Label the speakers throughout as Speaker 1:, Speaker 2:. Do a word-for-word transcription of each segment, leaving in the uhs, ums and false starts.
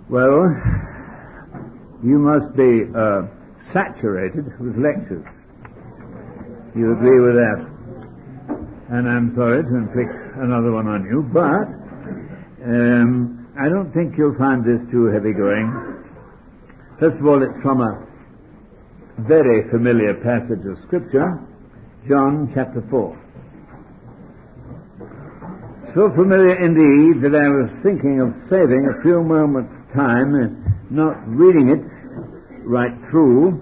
Speaker 1: Well, you must be uh, saturated with lectures. You agree with that? And I'm sorry to inflict another one on you, but um, I don't think you'll find this too heavy-going. First of all, it's from a very familiar passage of Scripture, John chapter four. So familiar indeed that I was thinking of saving a few moments' time and not reading it right through,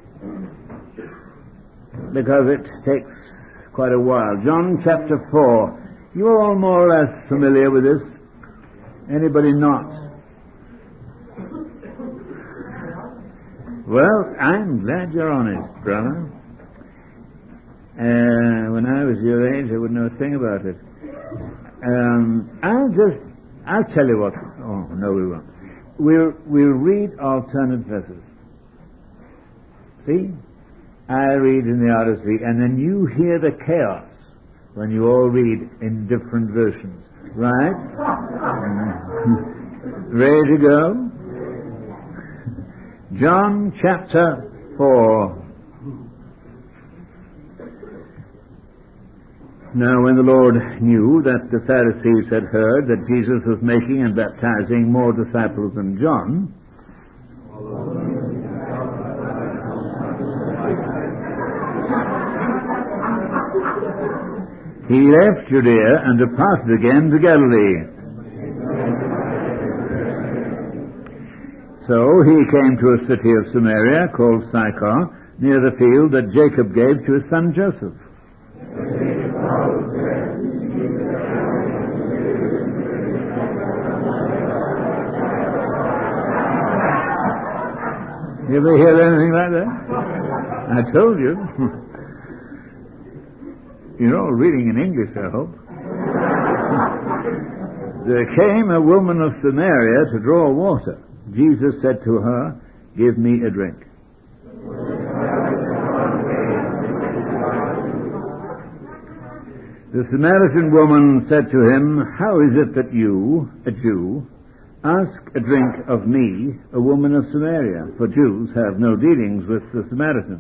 Speaker 1: because it takes quite a while. John chapter four. You are all more or less familiar with this? Anybody not? Well, I'm glad you're honest, brother. Uh, when I was your age, I wouldn't know a thing about it. Um, I'll just, I'll tell you what. Oh, no, we won't. We'll, we'll read alternate verses. See? I read in the R S V, and then you hear the chaos when you all read in different versions. Right? Ready to go? John chapter four. Now when the Lord knew that the Pharisees had heard that Jesus was making and baptizing more disciples than John, he left Judea and departed again to Galilee. So he came to a city of Samaria called Sychar, near the field that Jacob gave to his son Joseph. You ever hear anything like that? I told you. You're all reading in English, I hope. There came a woman of Samaria to draw water. Jesus said to her, "Give me a drink." The Samaritan woman said to him, "How is it that you, a Jew, ask a drink of me, a woman of Samaria? For Jews have no dealings with the Samaritans."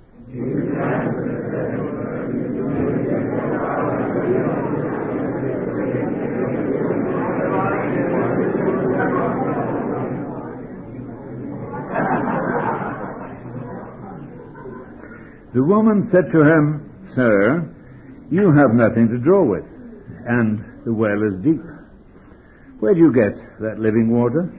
Speaker 1: The woman said to him, "Sir, you have nothing to draw with, and the well is deep. Where do you get that living water?"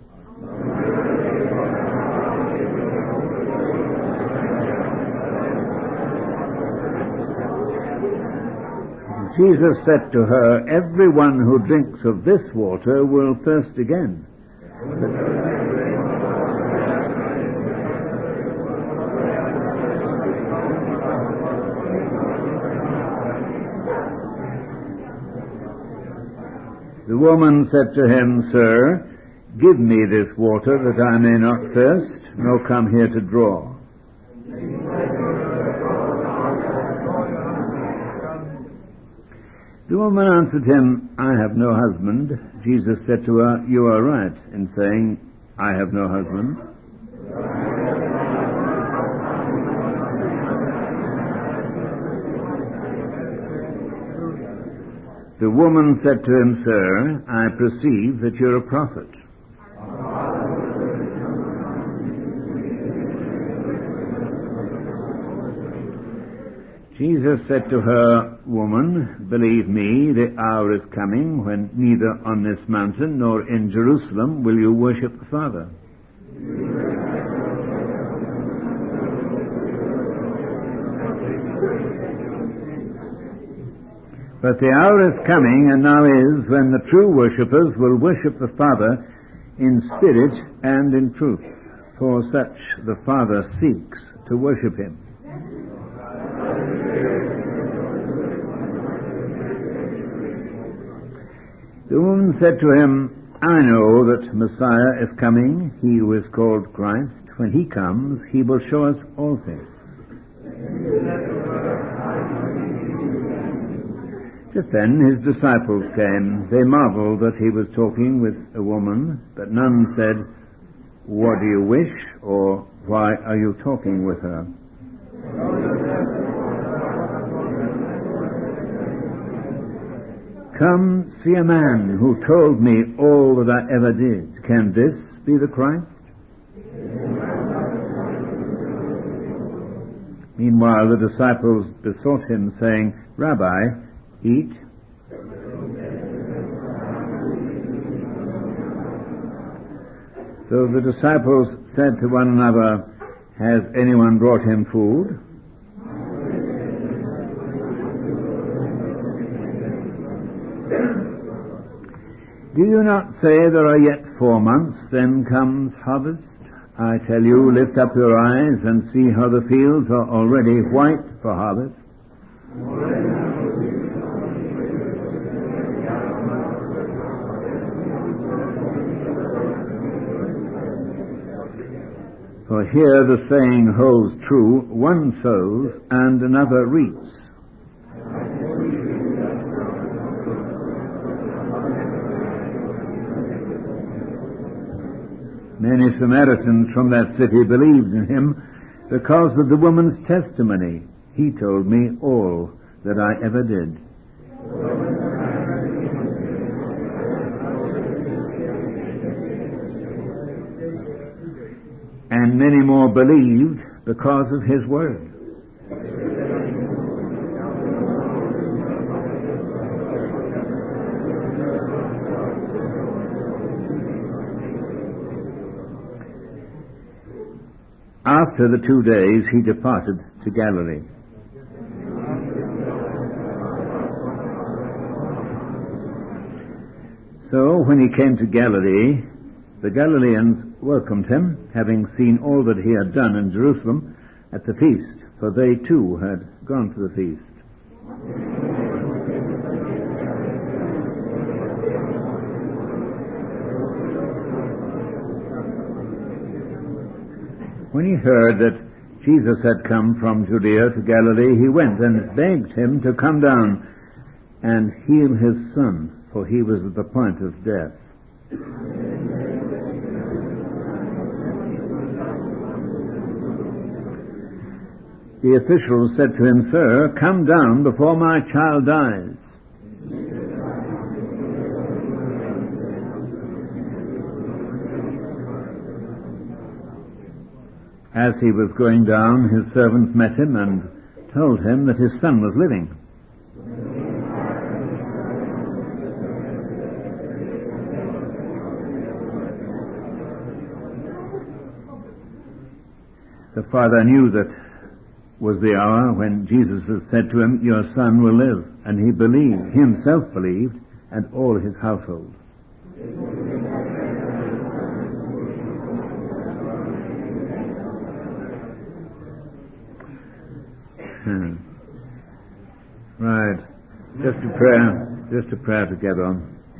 Speaker 1: Jesus said to her, "Everyone who drinks of this water will thirst again. The woman said to him, "Sir, give me this water that I may not thirst, nor come here to draw." The woman answered him, "I have no husband." Jesus said to her, "You are right in saying, 'I have no husband.' The woman said to him, "Sir, I perceive that you're a prophet. Jesus said to her, "Woman, believe me, the hour is coming when neither on this mountain nor in Jerusalem will you worship the Father. But the hour is coming, and now is, when the true worshippers will worship the Father in spirit and in truth, for such the Father seeks to worship him." The woman said to him, "I know that Messiah is coming, he who is called Christ. When he comes, he will show us all things." Just then his disciples came. They marveled that he was talking with a woman, but none said, "What do you wish?" or "Why are you talking with her?" "Come, see a man who told me all that I ever did. Can this be the Christ?" Meanwhile, the disciples besought him, saying, "Rabbi, eat." So the disciples said to one another, "Has anyone brought him food?" "Do you not say there are yet four months, then comes harvest? I tell you, lift up your eyes and see how the fields are already white for harvest." For here the saying holds true, one sows and another reaps. Many Samaritans from that city believed in him because of the woman's testimony. "He told me all that I ever did." And many more believed because of his word. After the two days, he departed to Galilee. So when he came to Galilee, the Galileans welcomed him, having seen all that he had done in Jerusalem at the feast, for they too had gone to the feast. When he heard that Jesus had come from Judea to Galilee, he went and begged him to come down and heal his son, for he was at the point of death. The officials said to him, "Sir, come down before my child dies." As he was going down, his servants met him and told him that his son was living. The father knew that was the hour when Jesus had said to him, "Your son will live." And he believed, he himself believed, and all his household. Hmm. Right. Just a prayer, just a prayer together.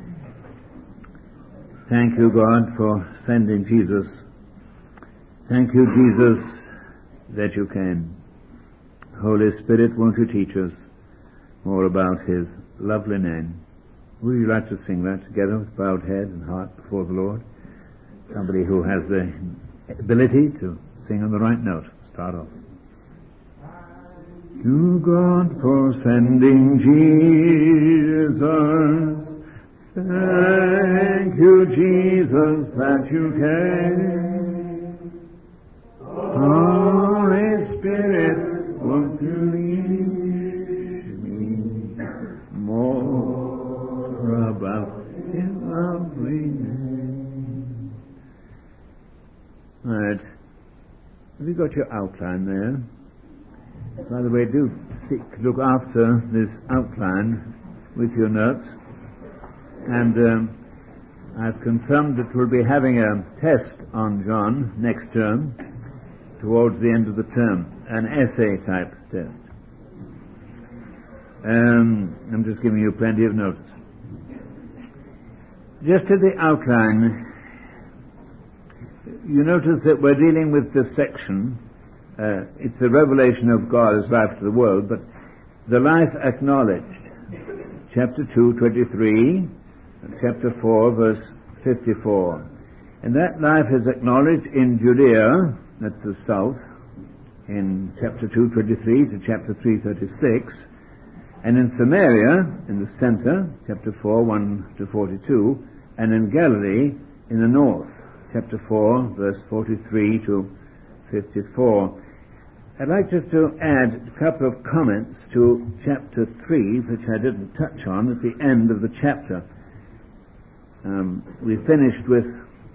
Speaker 1: Thank you, God, for sending Jesus. Thank you, Jesus, that you came. Holy Spirit, won't you teach us more about his lovely name? Would you like to sing that together with bowed head and heart before the Lord? Somebody who has the ability to sing on the right note. Start off. To God for sending Jesus. Thank you, Jesus, that you came. Holy Spirit, won't you lead me more about his lovely name? Right. Have you got your outline there? By the way, do look after this outline with your notes. And um, I've confirmed that we'll be having a test on John next term, towards the end of the term, an essay type test. Um, I'm just giving you plenty of notice. Just to the outline, you notice that we're dealing with this section. Uh, it's the revelation of God as life to the world, but the life acknowledged. chapter two, twenty-three, and chapter four, verse fifty-four. And that life is acknowledged in Judea, that's the south, in chapter two, twenty-three to chapter three, thirty-six, and in Samaria, in the center, chapter four, one to forty-two, and in Galilee, in the north, chapter four, verse forty-three to fifty-four. I'd like just to add a couple of comments to chapter three, which I didn't touch on at the end of the chapter. Um, we finished with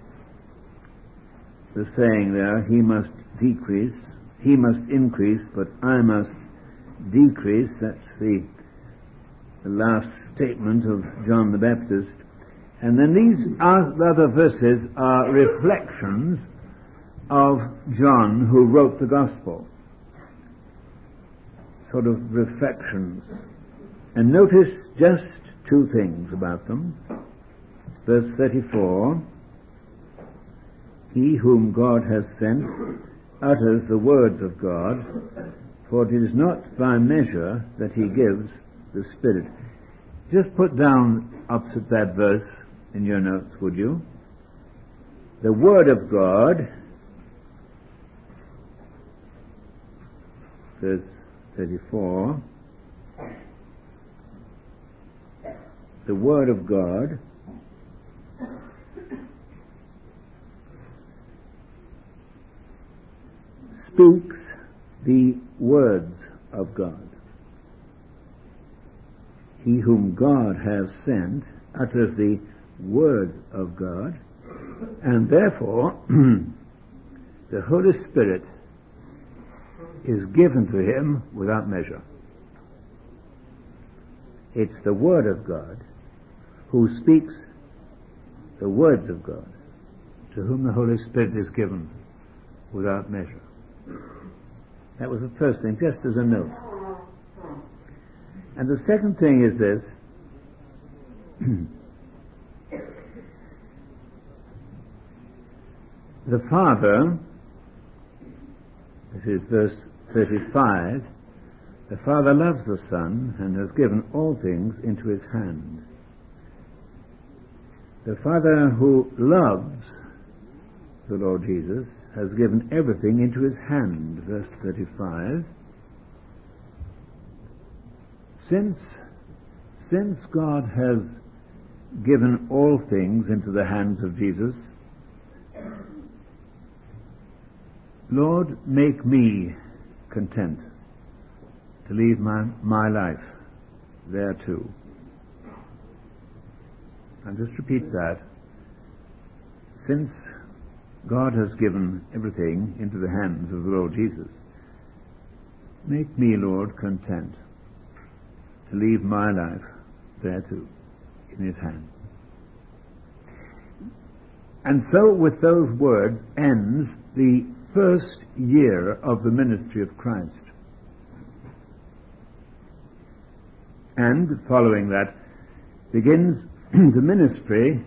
Speaker 1: the saying there, he must decrease, he must increase, but I must decrease. That's the, the last statement of John the Baptist. And then these other verses are reflections of John, who wrote the Gospel. Sort of reflections. And notice just two things about them. Verse thirty-four, he whom God has sent utters the words of God, for it is not by measure that he gives the Spirit. Just put down opposite that verse in your notes, would you? The Word of God, verse thirty-four, the Word of God speaks the words of God. He whom God has sent utters the words of God, and therefore the Holy Spirit is given to him without measure. It's the Word of God who speaks the words of God, to whom the Holy Spirit is given without measure. That was the first thing, just as a note. And the second thing is this. The Father, this is verse thirty-five, the Father loves the Son and has given all things into his hand. The Father who loves the Lord Jesus has given everything into his hand, verse thirty-five. Since, since God has given all things into the hands of Jesus, Lord, make me content to leave my, my life there too. I'll just repeat that. Since God has given everything into the hands of the Lord Jesus, make me, Lord, content to leave my life there too, in his hand. And so with those words ends the first year of the ministry of Christ. And following that begins the ministry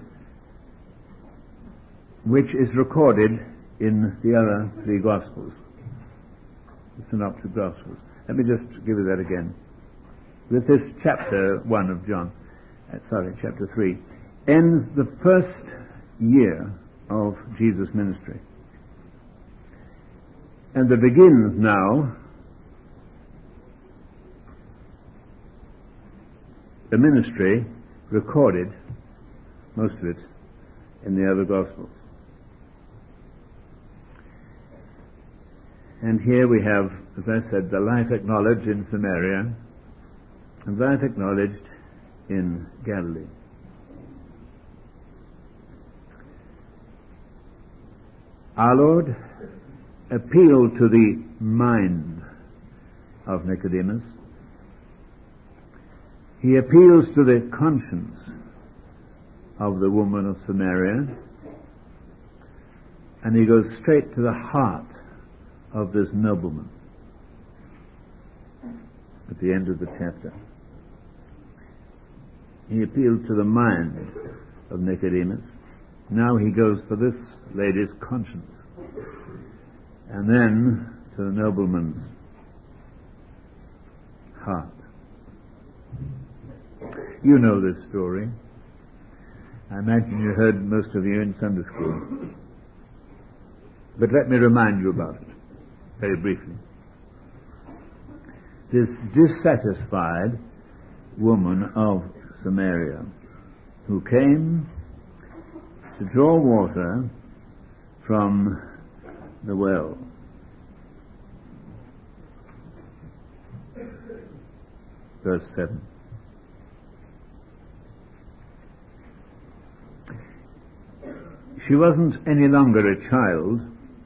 Speaker 1: which is recorded in the other three Gospels, the Synoptic Gospels. Let me just give you that again. With this chapter one of John, uh, sorry, chapter three, ends the first year of Jesus' ministry. And there begins now the ministry recorded, most of it, in the other Gospels. And here we have, as I said, the life acknowledged in Samaria and life acknowledged in Galilee. Our Lord appealed to the mind of Nicodemus. He appeals to the conscience of the woman of Samaria, and he goes straight to the heart of this nobleman at the end of the chapter. He appealed to the mind of Nicodemus. Now he goes for this lady's conscience, and then to the nobleman's heart. You know this story. I imagine you heard most of you in Sunday school. But let me remind you about it, very briefly. This dissatisfied woman of Samaria who came to draw water from the well. Verse seven. She wasn't any longer a child,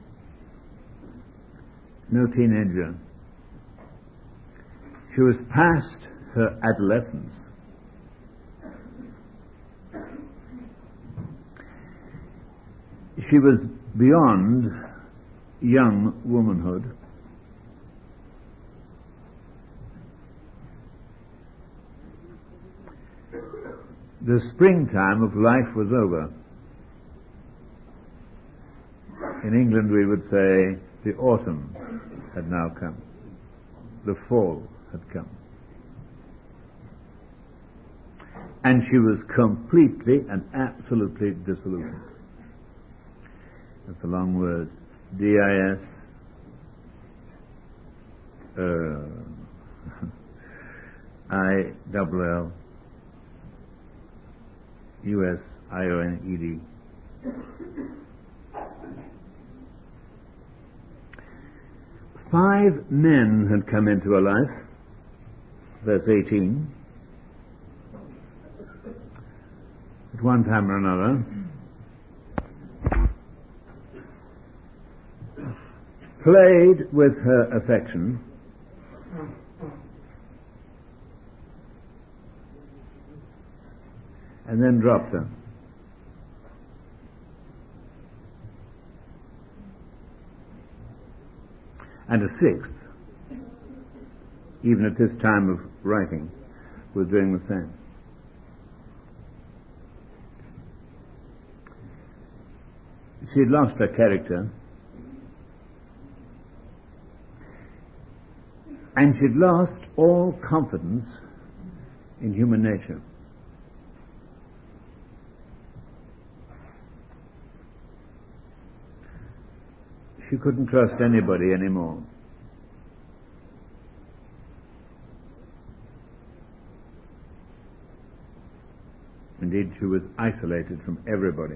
Speaker 1: no teenager. She was past her adolescence. She was beyond young womanhood. The springtime of life was over. In England we would say the autumn had now come. The fall had come. And she was completely and absolutely disillusioned. That's a long word. D I S uh, I double L U S I O N E D. Five men had come into her life, verse eighteen, at one time or another, played with her affection, and then dropped her. And a sixth, even at this time of writing, was doing the same. She had lost her character, and she'd lost all confidence in human nature. She couldn't trust anybody anymore. Indeed, she was isolated from everybody.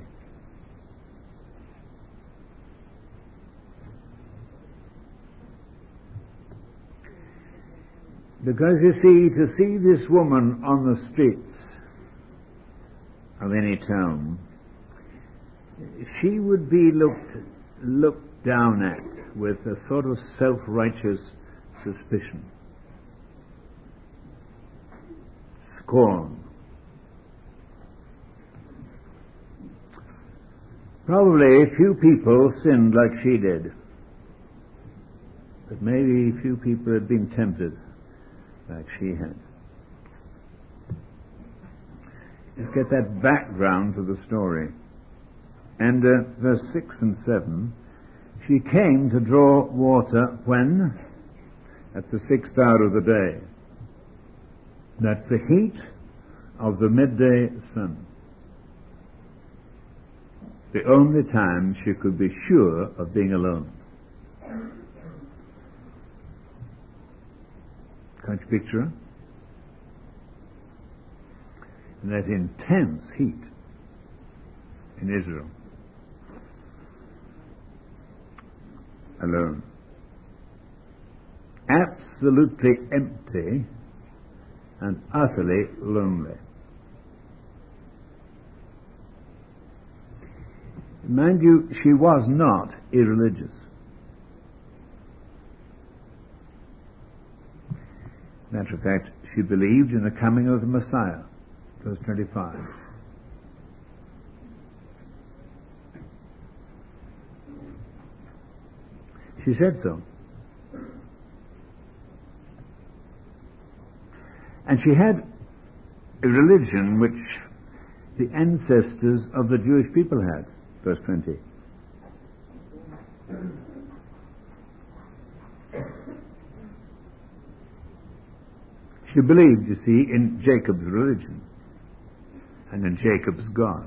Speaker 1: Because you see, to see this woman on the streets of any town, she would be looked looked down at with a sort of self-righteous suspicion, scorn. Probably few people sinned like she did, but maybe few people had been tempted like she had. Let's get that background to the story. And uh, verse six and seven, she came to draw water when? At the sixth hour of the day. That's the heat of the midday sun. The only time she could be sure of being alone. Can't you picture her? In that intense heat in Israel. Alone. Absolutely empty and utterly lonely. Mind you, she was not irreligious. Matter of fact, she believed in the coming of the Messiah. Verse twenty-five. She said so. And she had a religion which the ancestors of the Jewish people had. Verse twenty. She believed, you see, in Jacob's religion. and in Jacob's God.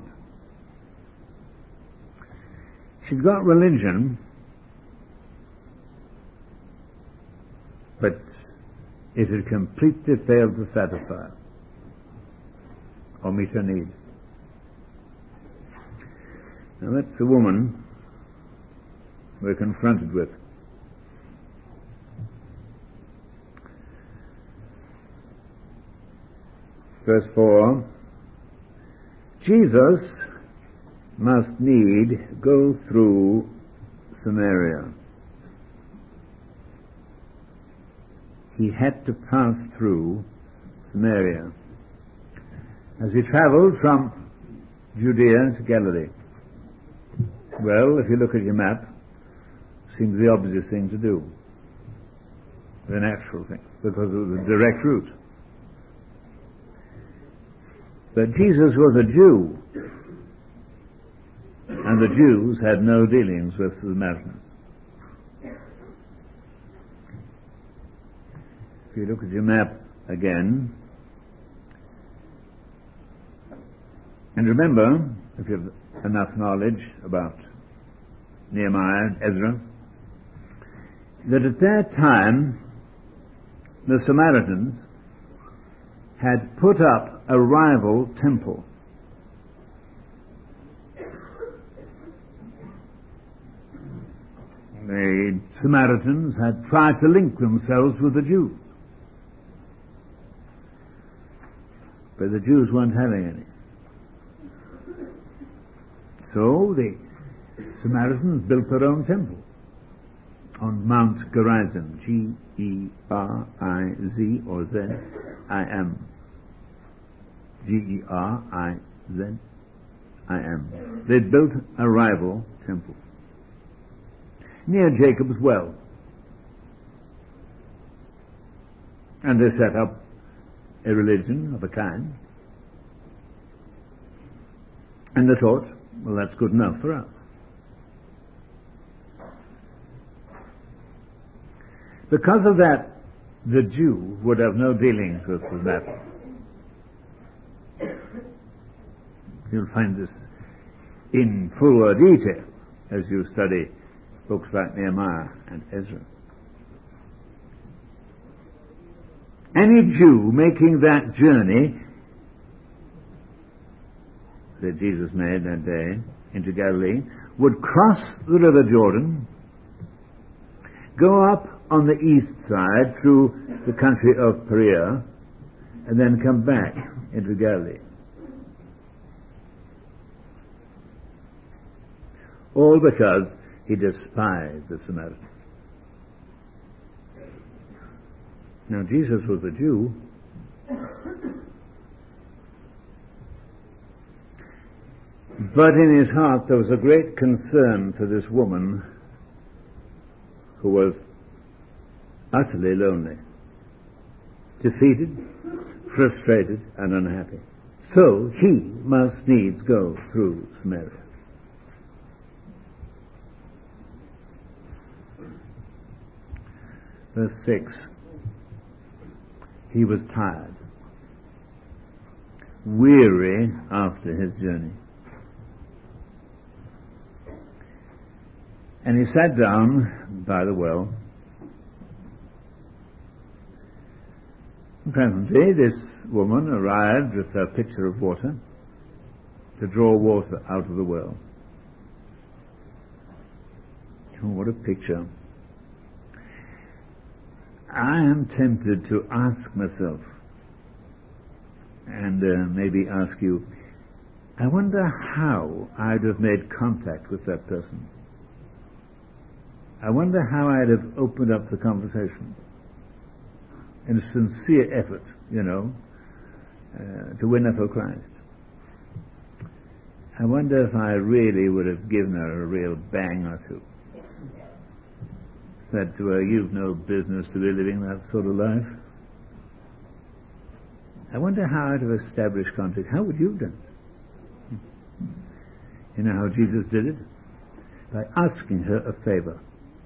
Speaker 1: She'd got religion, but it had completely failed to satisfy or meet her need. Now that's the woman we're confronted with. Verse four, Jesus must need go through Samaria. He had to pass through Samaria as he travelled from Judea to Galilee. Well, if you look at your map, it seems the obvious thing to do, the natural thing, because it was a direct route. But Jesus was a Jew, and the Jews had no dealings with the Samaritans. If you look at your map again, and remember, if you have enough knowledge about Nehemiah and Ezra, that at that time the Samaritans had put up a rival temple. The Samaritans had tried to link themselves with the Jews, but the Jews weren't having any. So the Samaritans built their own temple on Mount Gerizim, G E R I Z or Z I M. G E R I Z I M. They built a rival temple near Jacob's well. And they set up a religion of a kind. And they thought, well, that's good enough for us. Because of that, the Jew would have no dealings with the Samaritan. You'll find this in fuller detail as you study books like Nehemiah and Ezra. Any Jew making that journey that Jesus made that day into Galilee would cross the river Jordan, go up on the east side through the country of Perea, and then come back into Galilee. All because he despised the Samaritans. Now, Jesus was a Jew, but in his heart there was a great concern for this woman who was utterly lonely, defeated, frustrated, and unhappy. So he must needs go through Samaria. Verse six. He was tired, weary after his journey. And he sat down by the well. And presently this woman arrived with her pitcher of water to draw water out of the well. Oh, what a picture. I am tempted to ask myself, and uh, maybe ask you, I wonder how I'd have made contact with that person. I wonder how I'd have opened up the conversation in a sincere effort, you know, uh, to win her for Christ. I wonder if I really would have given her a real bang or two. Said to her, you've no business to be living that sort of life. I wonder how I'd have established contact. How would you have done it? You know how Jesus did it? By asking her a favor.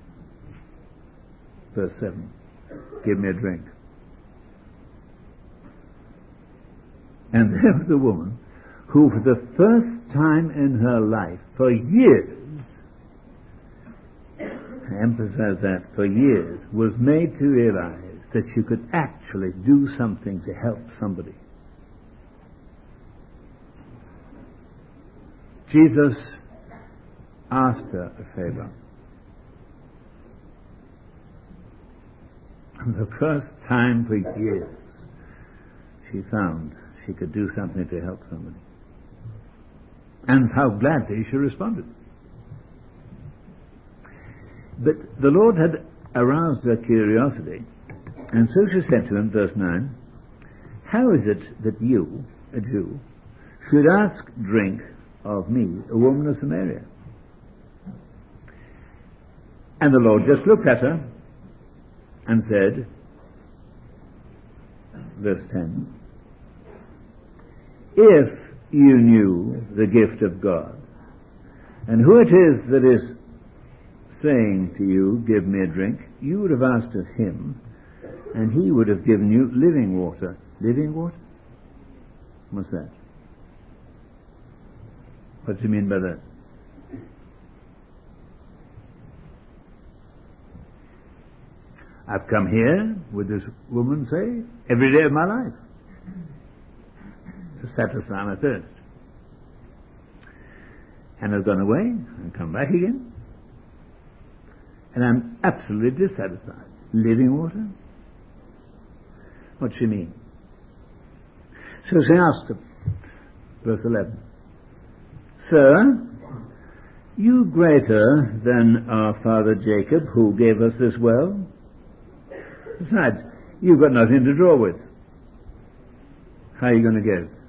Speaker 1: Verse seven. Give me a drink. And there was a woman who for the first time in her life, for years, I emphasize that, for years, was made to realize that she could actually do something to help somebody. Jesus asked her a favor. And the first time for years, she found she could do something to help somebody. And how gladly she responded. But the Lord had aroused her curiosity, and so she said to him, verse nine, how is it that you, a Jew, should ask drink of me, a woman of Samaria? And the Lord just looked at her and said, verse ten, if you knew the gift of God, and who it is that is saying to you, give me a drink, you would have asked of him, and he would have given you living water. Living water? What's that? What do you mean by that? I've come here, would this woman say, every day of my life to satisfy my thirst. And I've gone away and come back again, and I'm absolutely dissatisfied. Living water? What's she mean? So she asked him, verse eleven, Sir, you greater than our father Jacob, who gave us this well? Besides, you've got nothing to draw with. How are you going to get it?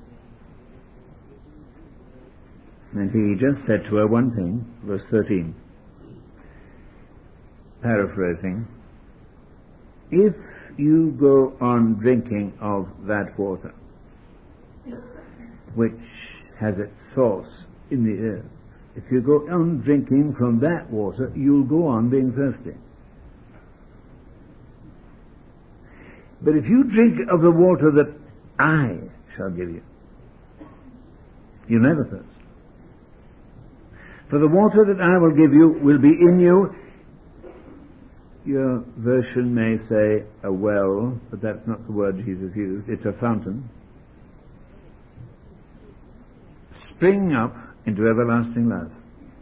Speaker 1: And he just said to her one thing, verse thirteen, paraphrasing, if you go on drinking of that water, which has its source in the earth, if you go on drinking from that water, you'll go on being thirsty. But if you drink of the water that I shall give you, you'll never thirst. For the water that I will give you will be in you. Your version may say a well, but that's not the word Jesus used. It's a fountain. Spring up into everlasting life.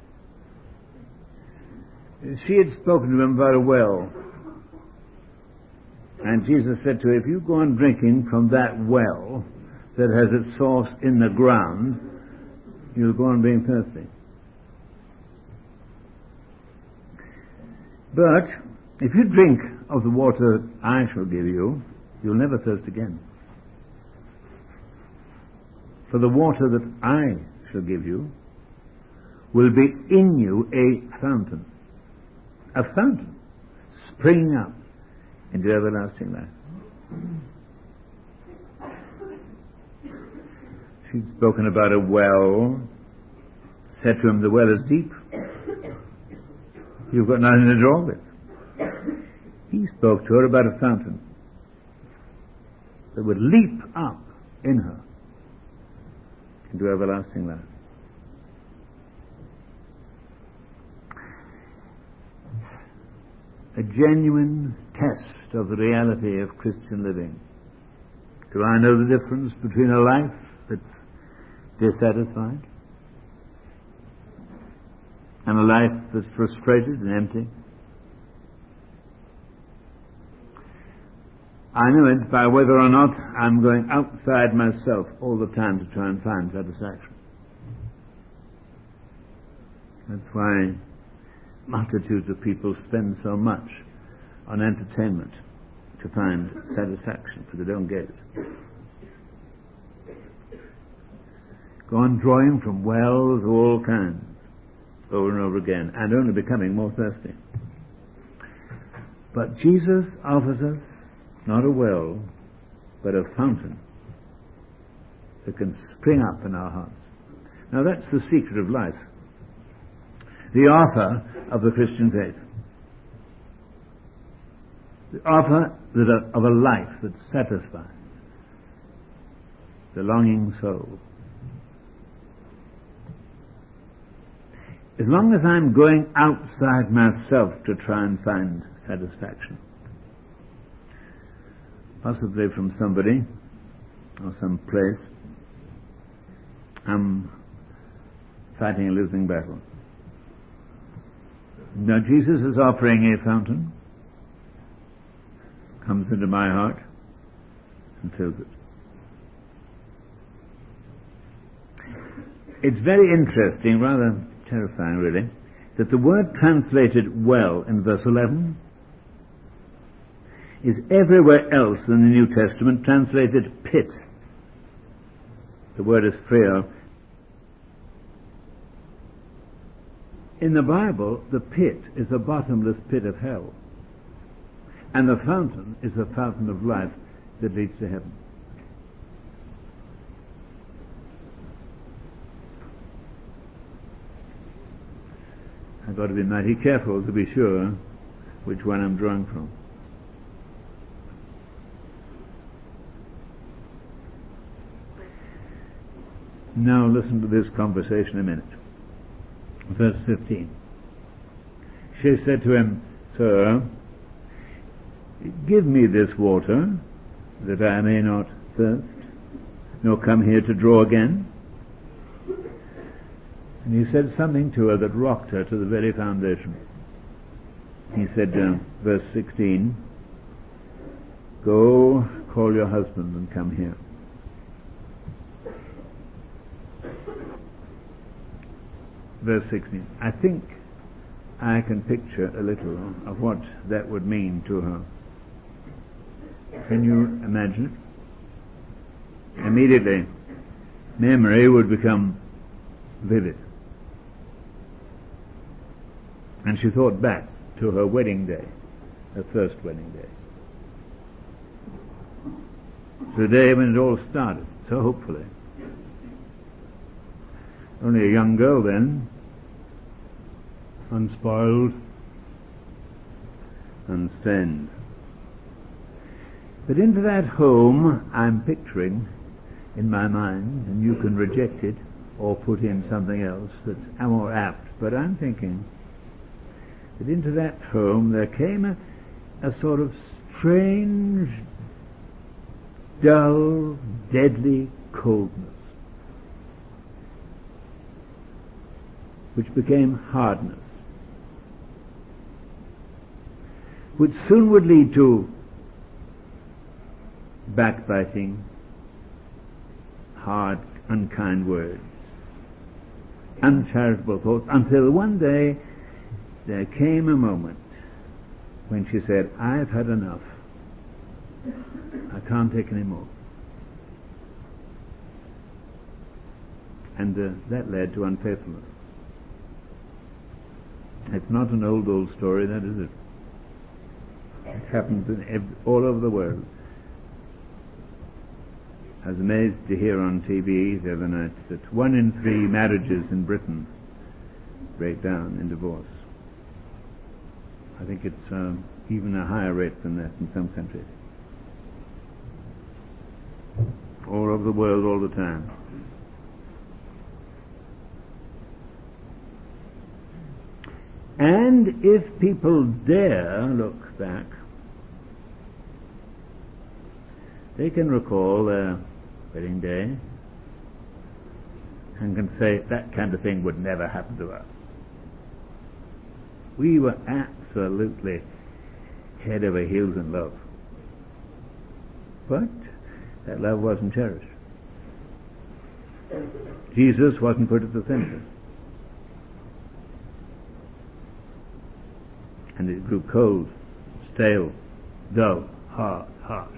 Speaker 1: She had spoken to him about a well. And Jesus said to her, if you go on drinking from that well that has its source in the ground, you'll go on being thirsty. But if you drink of the water that I shall give you, you'll never thirst again. For the water that I shall give you will be in you a fountain. A fountain springing up into everlasting life. She'd spoken about a well, said to him, the well is deep. You've got nothing to draw with. He spoke to her about a fountain that would leap up in her into everlasting life. A genuine test of the reality of Christian living. Do I know the difference between a life that's dissatisfied and a life that's frustrated and empty? I know it by whether or not I'm going outside myself all the time to try and find satisfaction. That's why multitudes of people spend so much on entertainment to find satisfaction, because they don't get it. Go on drawing from wells of all kinds over and over again, and only becoming more thirsty. But Jesus offers us not a well, but a fountain that can spring up in our hearts. Now that's the secret of life, the offer of the Christian faith, the offer that of a life that satisfies the longing soul. as long as I'm going outside myself to try and find satisfaction, possibly from somebody or some place, I'm fighting a losing battle. Now Jesus is offering a fountain, comes into my heart and fills it. It's very interesting, rather terrifying really, that the word translated well in verse eleven is everywhere else in the New Testament translated pit. The word is phreor. In the Bible, the pit is a bottomless pit of hell, and the fountain is a fountain of life that leads to heaven. I've got to be mighty careful to be sure which one I'm drawing from. Now listen to this conversation a minute. Verse fifteen. She said to him, Sir, give me this water, that I may not thirst, nor come here to draw again. And he said something to her that rocked her to the very foundation. He said, uh, verse sixteen, Go, call your husband and come here. Verse sixteen. I think I can picture a little of what that would mean to her. Can you imagine it? Immediately, memory would become vivid. And she thought back to her wedding day, her first wedding day. The day when it all started, so hopefully. Only a young girl then, unspoiled, unstained. But into that home I'm picturing in my mind, and you can reject it or put in something else that's more apt, but I'm thinking that into that home there came a, a sort of strange, dull, deadly coldness, which became hardness, which soon would lead to backbiting, hard, unkind words, uncharitable thoughts, until one day there came a moment when she said, I've had enough. I can't take any more. And uh, that led to unfaithfulness. It's not an old, old story, that is it. It happens in every, all over the world. I was amazed to hear on T V the other night that one in three marriages in Britain break down in divorce. I think it's uh, even a higher rate than that in some countries. All over the world, all the time. And if people dare look back, they can recall their wedding day and can say that kind of thing would never happen to us. We were absolutely head over heels in love. But that love wasn't cherished. Jesus wasn't put at the center. And it grew cold, stale, dull, hard, harsh.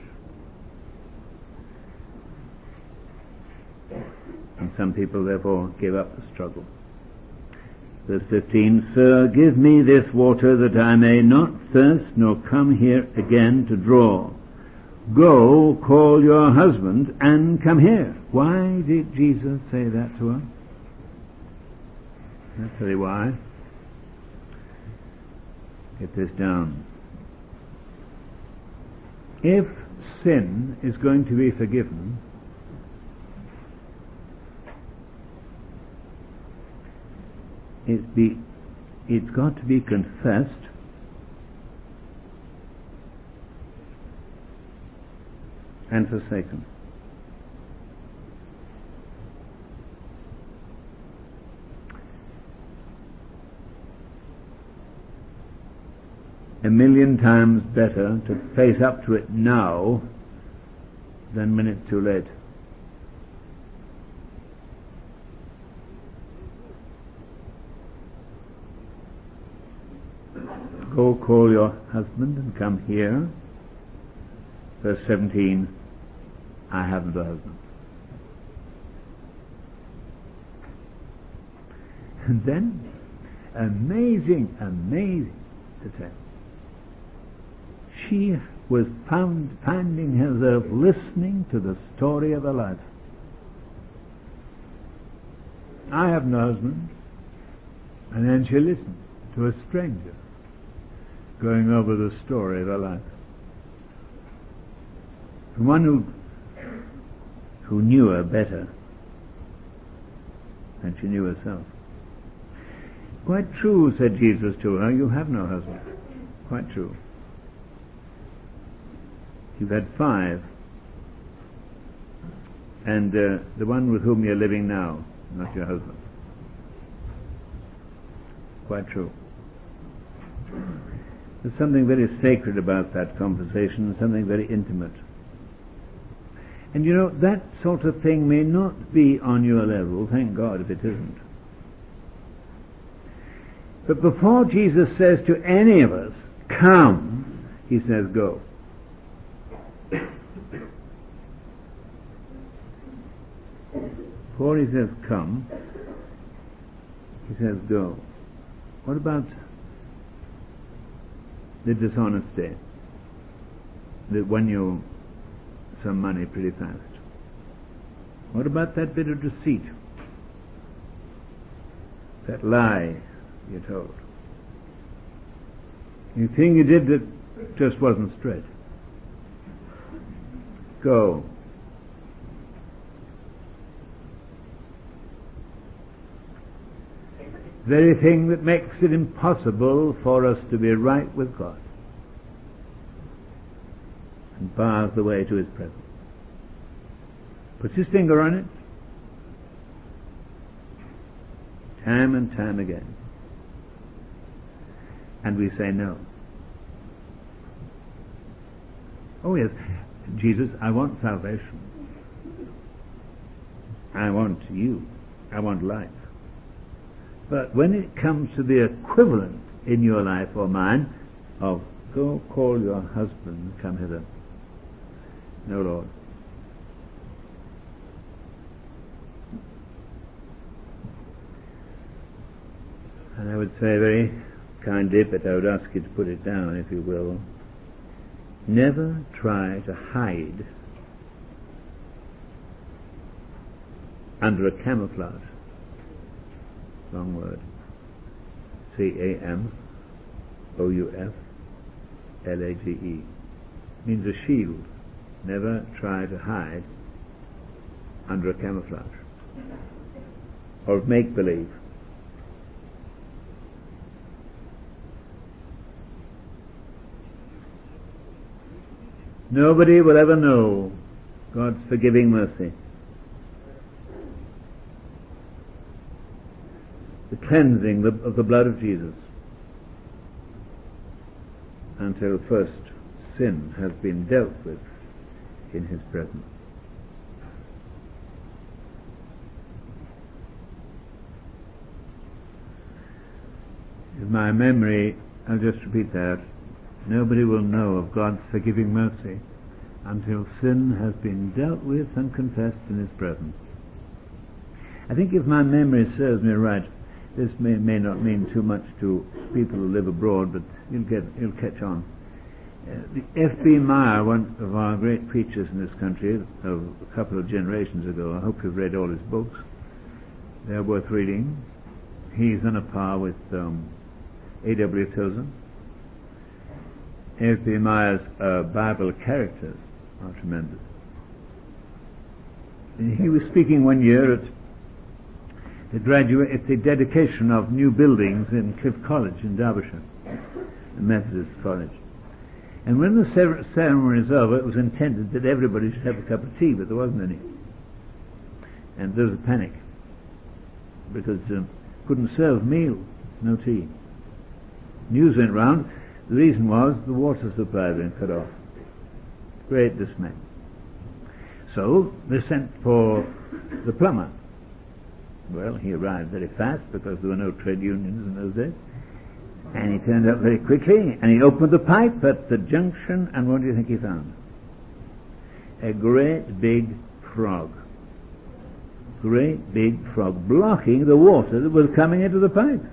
Speaker 1: And some people therefore gave up the struggle. Verse fifteen, Sir, give me this water that I may not thirst nor come here again to draw. Go, call your husband and come here. Why did Jesus say that to her? I'll tell you why. Get this down. If sin is going to be forgiven, it be, it's got to be confessed and forsaken. A million times better to face up to it now than when it's too late. Go call your husband and come here. Verse seventeen, I haven't a husband. And then, amazing, amazing to say, she was found finding herself listening to the story of her life. I have no husband. And then she listened to a stranger going over the story of her life. The one who who knew her better than she knew herself. Quite true, said Jesus to her, you have no husband. Quite true. You've had five, and uh, the one with whom you're living now, not your husband. Quite true. There's something very sacred about that conversation, something very intimate. And you know, that sort of thing may not be on your level, thank God if it isn't. But before Jesus says to any of us, come, he says, go. Before he says come, he says go. What about the dishonesty that won you some money pretty fast? What about that bit of deceit? That lie you told? You think you did that just wasn't straight. Go. Very thing that makes it impossible for us to be right with God and bars the way to his presence. Puts his finger on it time and time again, and we say no. Oh yes, Jesus, I want salvation. I want you. I want life. But when it comes to the equivalent in your life or mine of go call your husband and come hither, no, Lord. And I would say very kindly, but I would ask you to put it down if you will, never try to hide under a camouflage. Long word. C A M O U F L A G E. Means a shield. Never try to hide under a camouflage or make-believe. Nobody will ever know God's forgiving mercy, the cleansing of the blood of Jesus, until first sin has been dealt with in his presence. In my memory, I'll just repeat that, nobody will know of God's forgiving mercy until sin has been dealt with and confessed in his presence. I think if my memory serves me right, this may, may not mean too much to people who live abroad, but you'll get you'll catch on. Uh, the F B Meyer, one of our great preachers in this country, of a couple of generations ago, I hope you've read all his books. They're worth reading. He's on a par with um, A W Tozer. F B Meyer's uh, Bible characters are tremendous. And he was speaking one year at the graduate, it's the dedication of new buildings in Cliff College in Derbyshire, the Methodist College. And when the cer- ceremony was over, it was intended that everybody should have a cup of tea, but there wasn't any. And there was a panic, because um, couldn't serve meals, no tea. News went round. The reason was the water supply had been cut off. Great dismay. So they sent for the plumber. Well, he arrived very fast because there were no trade unions in those days. And he turned up very quickly, and he opened the pipe at the junction, and what do you think he found? A great big frog. Great big frog blocking the water that was coming into the pipe.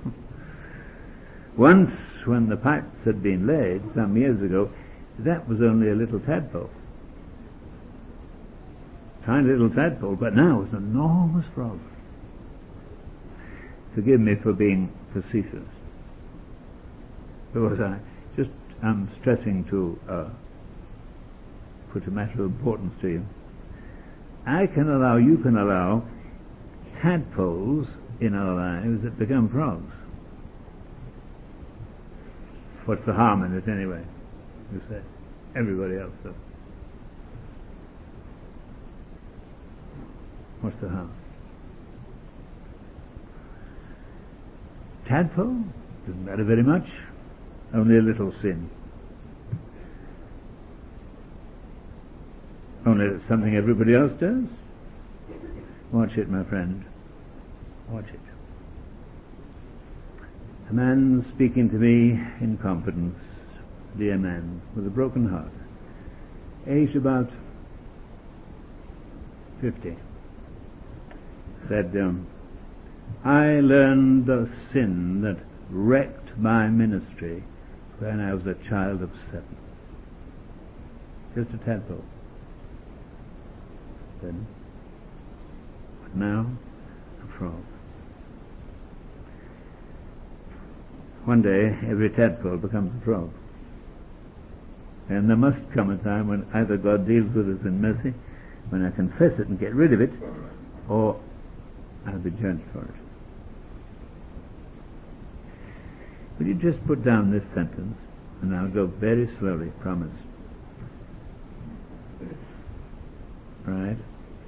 Speaker 1: Once, when the pipes had been laid some years ago, that was only a little tadpole. Tiny little tadpole, but now it's an enormous frog. Forgive me for being facetious, because I just am stressing to uh, put a matter of importance to you. I can allow, you can allow tadpoles in our lives that become frogs. What's the harm in it anyway? You say. Everybody else does. What's the harm? Tadpole? Doesn't matter very much. Only a little sin. Only it's something everybody else does. Watch it, my friend. Watch it. A man speaking to me in confidence, dear man, with a broken heart, aged about fifty, said, um, I learned a sin that wrecked my ministry when I was a child of seven. Just a tadpole. Then, but now, a frog. One day, every tadpole becomes a frog. And there must come a time when either God deals with us in mercy, when I confess it and get rid of it, or I'll be judged for it. Will you just put down this sentence, and I'll go very slowly, promise. Right?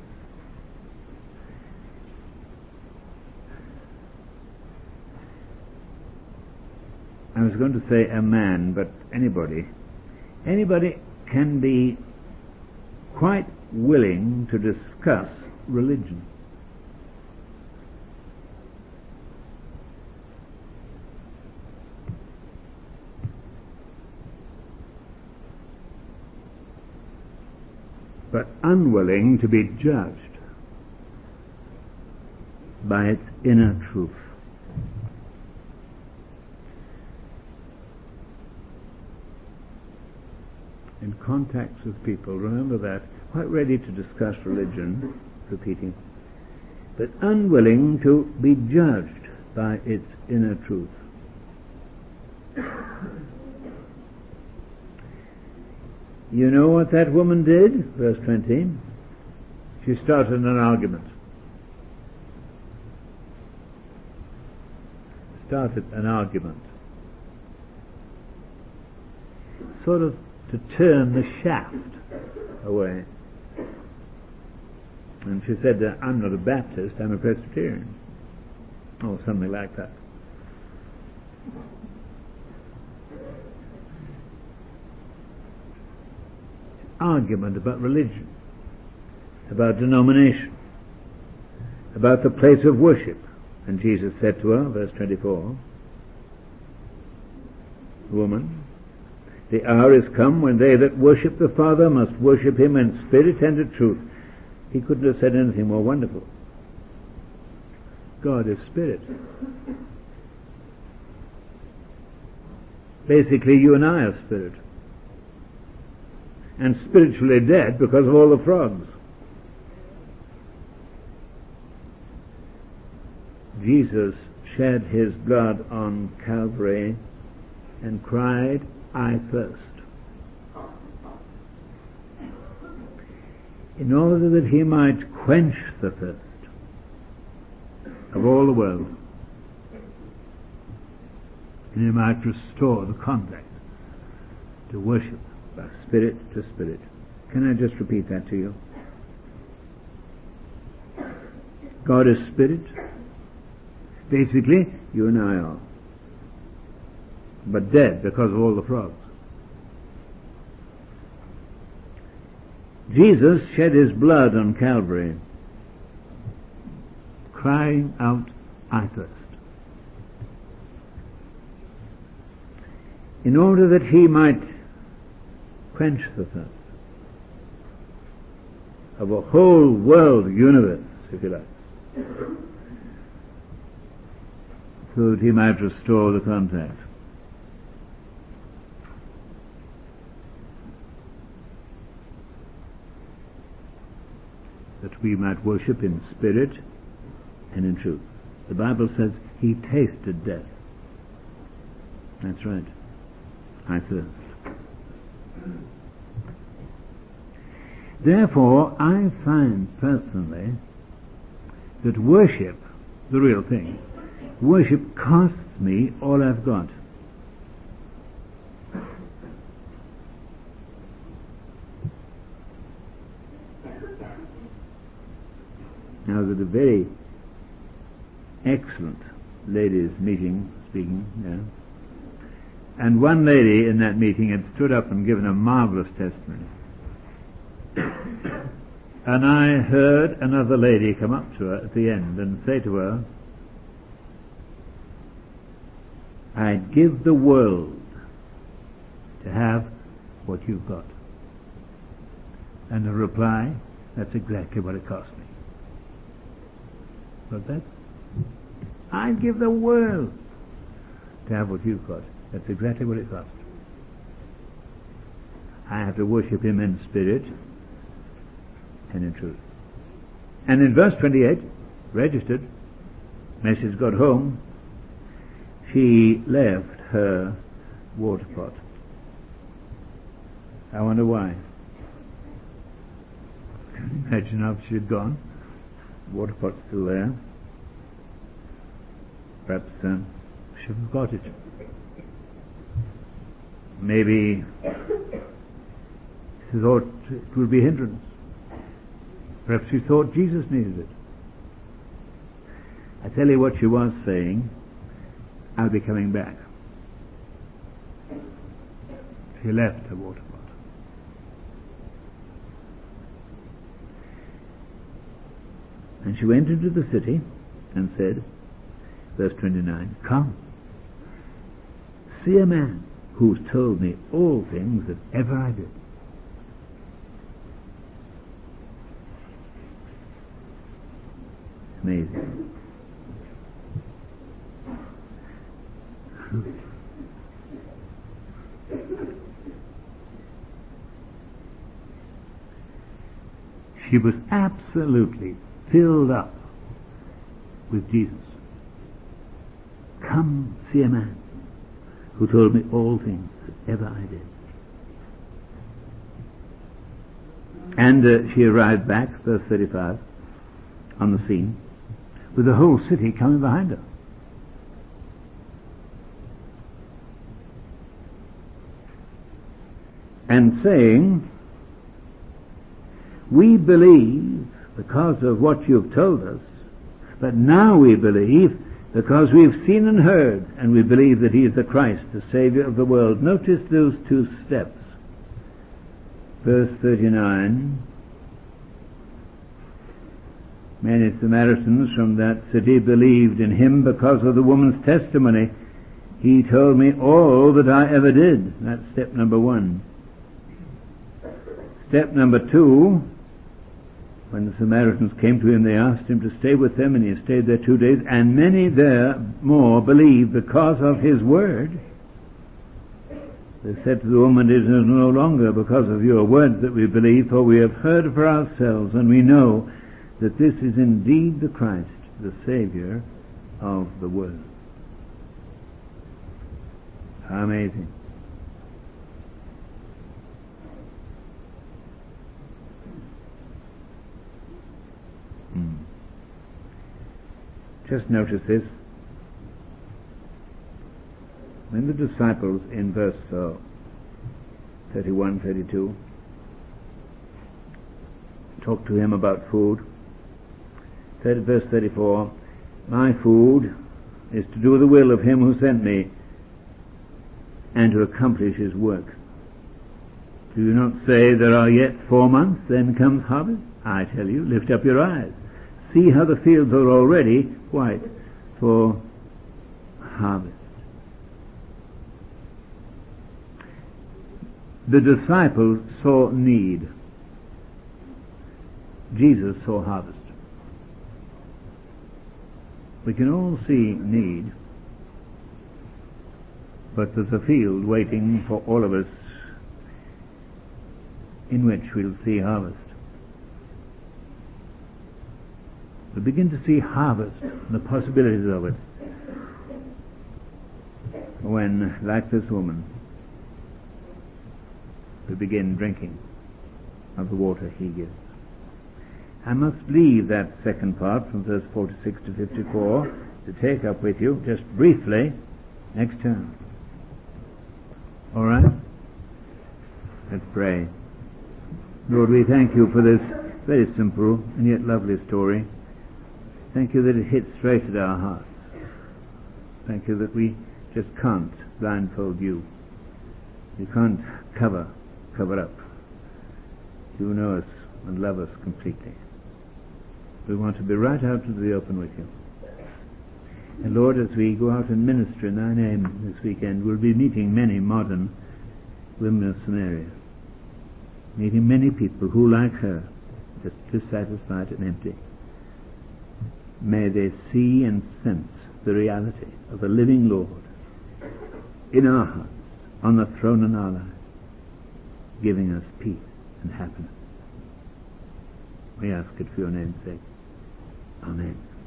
Speaker 1: I was going to say a man, but anybody. Anybody can be quite willing to discuss religion. But unwilling to be judged by its inner truth. In contacts with people, remember that, quite ready to discuss religion, repeating, but unwilling to be judged by its inner truth. You know what that woman did? Verse twenty. She started an argument. Started an argument. Sort of to turn the shaft away. And she said, I'm not a Baptist, I'm a Presbyterian. Or something like that. Argument about religion, about denomination, about the place of worship. And Jesus said to her, verse twenty-four, Woman, the hour is come when they that worship the Father must worship him in spirit and in truth. He couldn't have said anything more wonderful. God is spirit. Basically, you and I are spirit. And spiritually dead because of all the frogs. Jesus shed his blood on Calvary and cried, I thirst. In order that he might quench the thirst. of all the world. And he might restore the contact to worship by spirit to spirit. Can I just repeat that to you? God is spirit. Basically, you and I are. But dead because of all the frogs. Jesus shed his blood on Calvary, crying out, I thirst. In order that he might quench the thirst of a whole world universe, if you like, so that he might restore the contact. That we might worship in spirit and in truth. The Bible says he tasted death. That's right. I thirst. Therefore, I find personally that worship, the real thing, worship costs me all I've got. Now, there's a very excellent ladies' meeting speaking, yeah. And one lady in that meeting had stood up and given a marvelous testimony. And I heard another lady come up to her at the end and say to her, I'd give the world to have what you've got. And the reply, that's exactly what it cost me. But that, I'd give the world to have what you've got. That's exactly what it cost. I have to worship him in spirit and in truth. And in verse twenty-eight, registered, message got home, she left her water pot. I wonder why. Imagine how she had gone. Water pot's still there. Perhaps um, she forgot it. Maybe she thought it would be a hindrance. Perhaps she thought Jesus needed it. I tell you what she was saying, I'll be coming back. She left her water pot. And she went into the city and said, verse twenty-nine, come, see a man who's told me all things that ever I did. Amazing. She was absolutely filled up with Jesus. Come see a man who told me all things that ever I did. And uh, she arrived back, verse thirty-five, on the scene, with the whole city coming behind her. And saying, we believe because of what you've told us, but now we believe because we've seen and heard, and we believe that he is the Christ, the Saviour of the world. Notice those two steps. Verse thirty-nine, many Samaritans from that city believed in him because of the woman's testimony. He told me all that I ever did. That's step number one. Step number two, when the Samaritans came to him, they asked him to stay with them, and he stayed there two days, and many there more believed because of his word. They said to the woman, it is no longer because of your words that we believe, for we have heard for ourselves, and we know that this is indeed the Christ, the Saviour of the world. How amazing. just notice this. When the disciples in verse uh, thirty-one, thirty-two talk to him about food, thirty, verse thirty-four, my food is to do the will of him who sent me and to accomplish his work. Do you not say there are yet four months, then comes harvest? I tell you, lift up your eyes. See how the fields are already white for harvest. The disciples saw need. Jesus saw harvest. We can all see need, but there's a field waiting for all of us in which we'll see harvest. We begin to see harvest and the possibilities of it when, like this woman, we begin drinking of the water he gives. I must leave that second part from verse forty-six to fifty-four to take up with you just briefly next term. All right? Let's pray. Lord, we thank you for this very simple and yet lovely story. Thank you that it hits straight at our hearts. Thank you that we just can't blindfold you. You can't cover, cover up. You know us and love us completely. We want to be right out into the open with you. And Lord, as we go out and minister in thy name this weekend, we'll be meeting many modern women of Samaria. Meeting many people who, like her, just dissatisfied and empty. May they see and sense the reality of the living Lord in our hearts, on the throne in our lives, giving us peace and happiness. We ask it for your name's sake. Amen.